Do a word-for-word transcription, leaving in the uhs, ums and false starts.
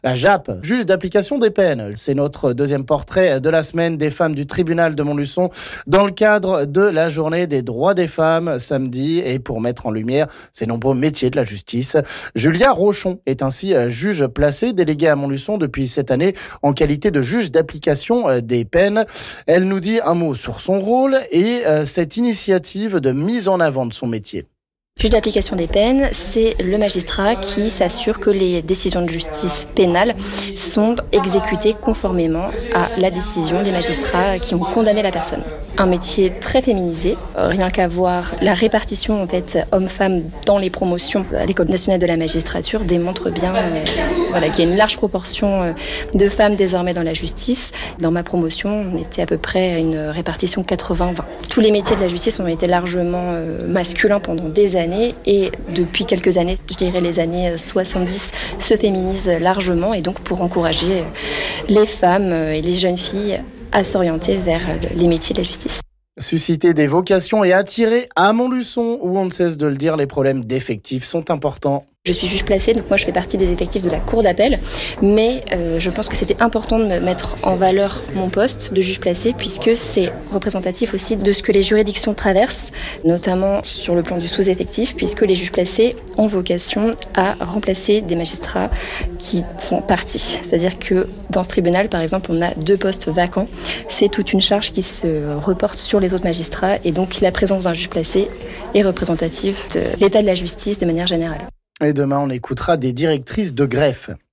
La J A P, juge d'application des peines. C'est notre deuxième portrait de la semaine des femmes du tribunal de Montluçon dans le cadre de la journée des droits des femmes samedi et pour mettre en lumière ces nombreux métiers de la justice. Julia Rochon est ainsi juge placée, déléguée à Montluçon depuis cette année en qualité de juge d'application des peines. Elle nous dit un mot sur son rôle et cette initiative de mise en avant de son métier. Le juge d'application des peines, c'est le magistrat qui s'assure que les décisions de justice pénale sont exécutées conformément à la décision des magistrats qui ont condamné la personne. Un métier très féminisé, rien qu'à voir la répartition en fait hommes-femmes dans les promotions à l'École nationale de la magistrature démontre bien euh, voilà, qu'il y a une large proportion euh, de femmes désormais dans la justice. Dans ma promotion, on était à peu près à une répartition quatre-vingts vingt. Tous les métiers de la justice ont été largement euh, masculins pendant des années. Et depuis quelques années, je dirais les années soixante-dix, se féminisent largement et donc pour encourager les femmes et les jeunes filles à s'orienter vers les métiers de la justice. Susciter des vocations et attirer à Montluçon, où on ne cesse de le dire, les problèmes d'effectifs sont importants. Je suis juge placée, donc moi je fais partie des effectifs de la cour d'appel, mais euh, je pense que c'était important de me mettre en valeur mon poste de juge placée puisque c'est représentatif aussi de ce que les juridictions traversent, notamment sur le plan du sous-effectif, puisque les juges placés ont vocation à remplacer des magistrats qui sont partis. C'est-à-dire que dans ce tribunal, par exemple, on a deux postes vacants. C'est toute une charge qui se reporte sur les autres magistrats et donc la présence d'un juge placé est représentative de l'état de la justice de manière générale. Et demain, on écoutera des directrices de greffe.